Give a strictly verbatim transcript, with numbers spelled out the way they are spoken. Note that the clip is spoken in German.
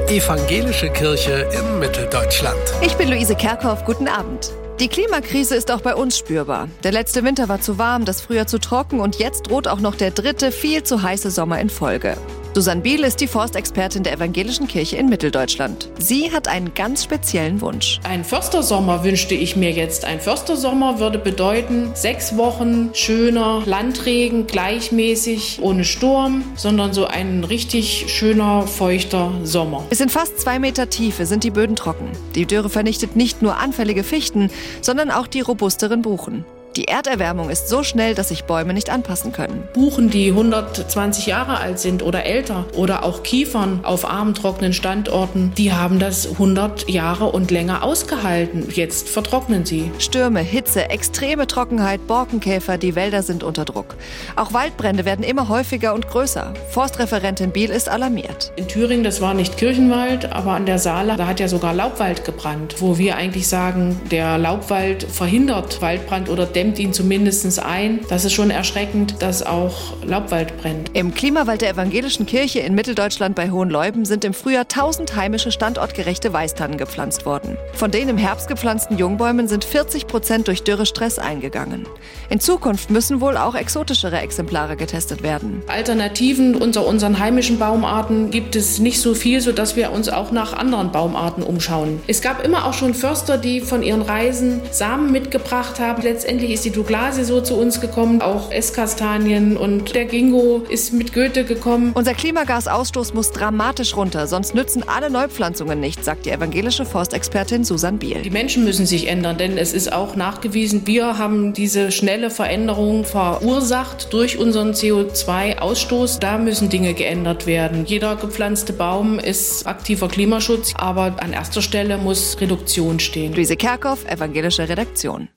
Evangelische Kirche in Mitteldeutschland. Ich bin Luise Kerkhoff, guten Abend. Die Klimakrise ist auch bei uns spürbar. Der letzte Winter war zu warm, das Frühjahr zu trocken und jetzt droht auch noch der dritte, viel zu heiße Sommer in Folge. Susanne Biel ist die Forstexpertin der Evangelischen Kirche in Mitteldeutschland. Sie hat einen ganz speziellen Wunsch. Ein Förstersommer wünschte ich mir jetzt. Ein Förstersommer würde bedeuten, sechs Wochen schöner Landregen, gleichmäßig, ohne Sturm, sondern so ein richtig schöner, feuchter Sommer. Bis in fast zwei Meter Tiefe sind die Böden trocken. Die Dürre vernichtet nicht nur anfällige Fichten, sondern auch die robusteren Buchen. Die Erderwärmung ist so schnell, dass sich Bäume nicht anpassen können. Buchen, die hundertzwanzig Jahre alt sind oder älter, oder auch Kiefern auf armen, trockenen Standorten, die haben das hundert Jahre und länger ausgehalten. Jetzt vertrocknen sie. Stürme, Hitze, extreme Trockenheit, Borkenkäfer, die Wälder sind unter Druck. Auch Waldbrände werden immer häufiger und größer. Forstreferentin Biel ist alarmiert. In Thüringen, das war nicht Kirchenwald, aber an der Saale, da hat ja sogar Laubwald gebrannt, wo wir eigentlich sagen, der Laubwald verhindert Waldbrand oder dämmt ihn zumindest ein. Das ist schon erschreckend, dass auch Laubwald brennt. Im Klimawald der Evangelischen Kirche in Mitteldeutschland bei Hohenleuben sind im Frühjahr tausend heimische standortgerechte Weißtannen gepflanzt worden. Von den im Herbst gepflanzten Jungbäumen sind vierzig Prozent durch Dürrestress eingegangen. In Zukunft müssen wohl auch exotischere Exemplare getestet werden. Alternativen unter unseren heimischen Baumarten gibt es nicht so viel, sodass wir uns auch nach anderen Baumarten umschauen. Es gab immer auch schon Förster, die von ihren Reisen Samen mitgebracht haben. Letztendlich ist die Douglasie so zu uns gekommen, auch Esskastanien, und der Ginkgo ist mit Goethe gekommen. Unser Klimagasausstoß muss dramatisch runter, sonst nützen alle Neupflanzungen nichts, sagt die evangelische Forstexpertin Susanne Biel. Die Menschen müssen sich ändern, denn es ist auch nachgewiesen, wir haben diese schnelle Veränderung verursacht durch unseren C O zwei Ausstoß. Da müssen Dinge geändert werden. Jeder gepflanzte Baum ist aktiver Klimaschutz, aber an erster Stelle muss Reduktion stehen. Luise Kerkhoff, evangelische Redaktion.